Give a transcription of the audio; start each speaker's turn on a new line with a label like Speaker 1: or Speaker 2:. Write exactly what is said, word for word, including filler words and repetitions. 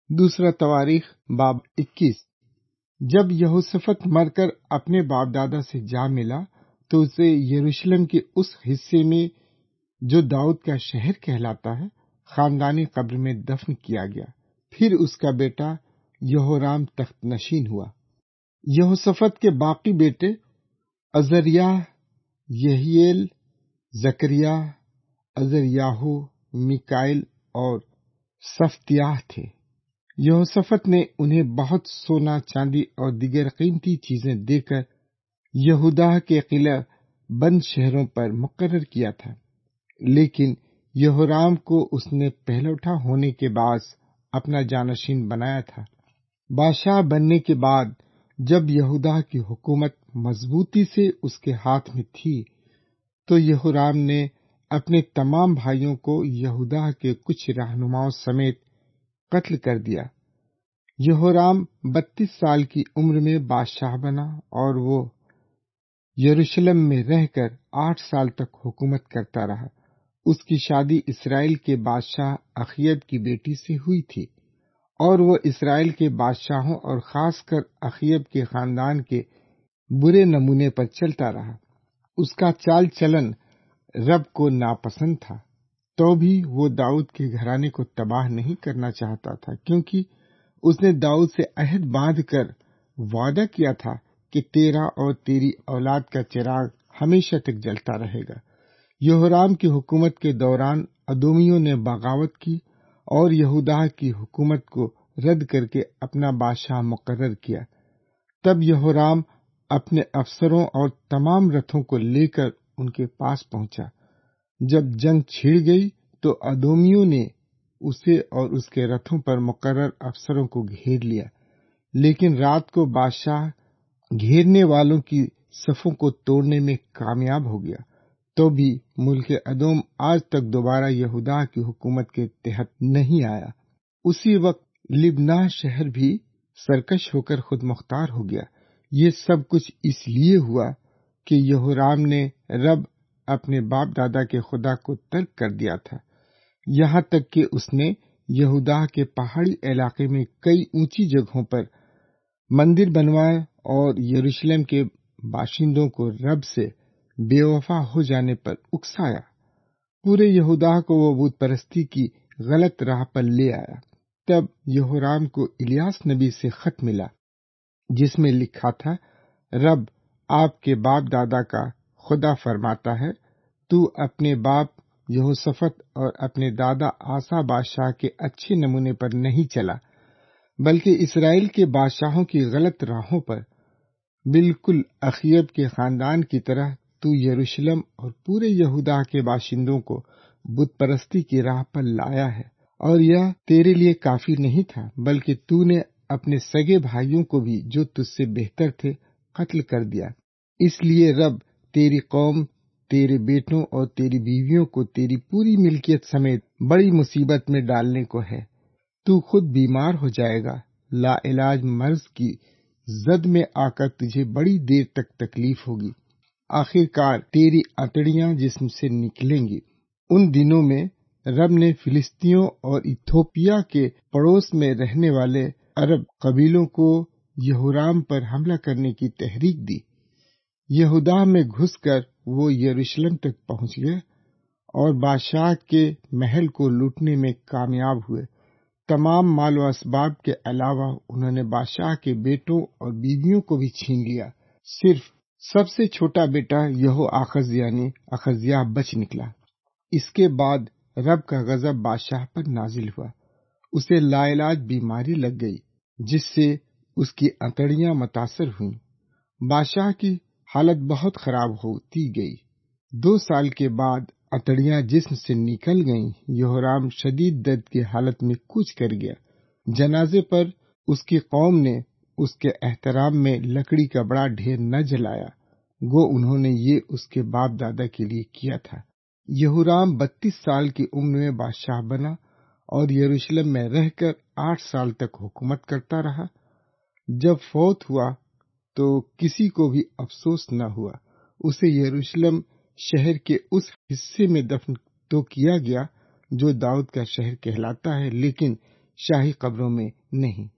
Speaker 1: دوسرا تواریخ باب اکیس۔ جب یہوشافط مر کر اپنے باپ دادا سے جا ملا تو اسے یروشلم کے اس حصے میں جو داؤد کا شہر کہلاتا ہے خاندانی قبر میں دفن کیا گیا۔ پھر اس کا بیٹا یہورام تخت نشین ہوا۔ یہوشافط کے باقی بیٹے عزریاہ، یحییل، زکریا، عزریاہو، میکائیل اور صفطیاہ تھے۔ یہوشافط نے انہیں بہت سونا چاندی اور دیگر قیمتی چیزیں دے کر یہودہ کے قلعہ بند شہروں پر مقرر کیا تھا، لیکن یہورام کو اس نے پہلوٹا ہونے کے باعث اپنا جانشین بنایا تھا۔ بادشاہ بننے کے بعد جب یہودہ کی حکومت مضبوطی سے اس کے ہاتھ میں تھی تو یہورام نے اپنے تمام بھائیوں کو یہودہ کے کچھ رہنماؤں سمیت قتل کر دیا۔ یہورام بتیس سال کی عمر میں بادشاہ بنا اور وہ یروشلم میں رہ کر آٹھ سال تک حکومت کرتا رہا۔ اس کی شادی اسرائیل کے بادشاہ اخیب کی بیٹی سے ہوئی تھی اور وہ اسرائیل کے بادشاہوں اور خاص کر اخیب کے خاندان کے برے نمونے پر چلتا رہا۔ اس کا چال چلن رب کو ناپسند تھا، تو بھی وہ داؤد کے گھرانے کو تباہ نہیں کرنا چاہتا تھا، کیونکہ اس نے داؤد سے عہد باندھ کر وعدہ کیا تھا کہ تیرا اور تیری اولاد کا چراغ ہمیشہ تک جلتا رہے گا۔ یہورام کی حکومت کے دوران ادومیوں نے بغاوت کی اور یہودہ کی حکومت کو رد کر کے اپنا بادشاہ مقرر کیا۔ تب یہورام اپنے افسروں اور تمام رتھوں کو لے کر ان کے پاس پہنچا۔ جب جنگ چھڑ گئی تو ادومیوں نے اسے اور اس کے رتھوں پر مقرر افسروں کو گھیر لیا، لیکن رات کو بادشاہ گھیرنے والوں کی صفوں کو توڑنے میں کامیاب ہو گیا، تو بھی ملک ادوم آج تک دوبارہ یہودہ کی حکومت کے تحت نہیں آیا۔ اسی وقت لبناہ شہر بھی سرکش ہو کر خود مختار ہو گیا۔ یہ سب کچھ اس لیے ہوا کہ یہورام نے رب اپنے باپ دادا کے خدا کو ترک کر دیا تھا، یہاں تک کہ اس نے یہودہ کے پہاڑی علاقے میں کئی اونچی جگہوں پر مندر بنوائے اور یروشلم کے باشندوں کو رب سے بے وفا ہو جانے پر اکسایا۔ پورے یہودہ کو وہ بت پرستی کی غلط راہ پر لے آیا۔ تب یہورام کو الیاس نبی سے خط ملا جس میں لکھا تھا، رب آپ کے باپ دادا کا خدا فرماتا ہے، تو اپنے باپ یہوشافط اور اپنے دادا آسا بادشاہ کے اچھے نمونے پر نہیں چلا، بلکہ اسرائیل کے بادشاہوں کی غلط راہوں پر، بالکل اخیب کے خاندان کی طرح تو یروشلم اور پورے یہودہ کے باشندوں کو بت پرستی کی راہ پر لایا ہے۔ اور یہ تیرے لیے کافی نہیں تھا، بلکہ تو نے اپنے سگے بھائیوں کو بھی جو تجھ سے بہتر تھے قتل کر دیا۔ اس لیے رب تیری قوم، تیرے بیٹوں اور تیری بیویوں کو تیری پوری ملکیت سمیت بڑی مصیبت میں ڈالنے کو ہے۔ تو خود بیمار ہو جائے گا، لا علاج مرض کی زد میں آ کر تجھے بڑی دیر تک تکلیف ہوگی، آخر کار تیری اتڑیاں جسم سے نکلیں گی۔ ان دنوں میں رب نے فلسطینیوں اور ایتھوپیا کے پڑوس میں رہنے والے عرب قبیلوں کو یہورام پر حملہ کرنے کی تحریک دی۔ یہودہ میں گھس کر وہ یروشلم تک پہنچ گئے اور بادشاہ کے محل کو لوٹنے میں کامیاب ہوئے۔ تمام مال و اسباب کے علاوہ انہوں نے بادشاہ کے بیٹوں اور بیویوں کو بھی چھین لیا۔ صرف سب سے چھوٹا بیٹا یہو آخز یعنی اخزیاہ بچ نکلا۔ اس کے بعد رب کا غضب بادشاہ پر نازل ہوا، اسے لا علاج بیماری لگ گئی جس سے اس کی انتڑیاں متاثر ہوئیں۔ بادشاہ کی حالت بہت خراب ہوتی گئی۔ دو سال کے بعد انتڑیاں جسم سے نکل گئیں۔ یہورام شدید درد کی حالت میں کوچ کر گیا۔ جنازے پر اس کی قوم نے اس کے احترام میں لکڑی کا بڑا ڈھیر نہ جلایا، گو انہوں نے یہ اس کے باپ دادا کے لیے کیا تھا۔ یہورام بتیس سال کی عمر میں بادشاہ بنا اور یروشلم میں رہ کر آٹھ سال تک حکومت کرتا رہا۔ جب فوت ہوا تو کسی کو بھی افسوس نہ ہوا۔ اسے یروشلم شہر کے اس حصے میں دفن تو کیا گیا جو داؤد کا شہر کہلاتا ہے، لیکن شاہی قبروں میں نہیں۔